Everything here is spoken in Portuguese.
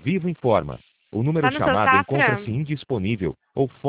Vivo informa. O número Tá no seu chamado Safra? encontra-se indisponível ou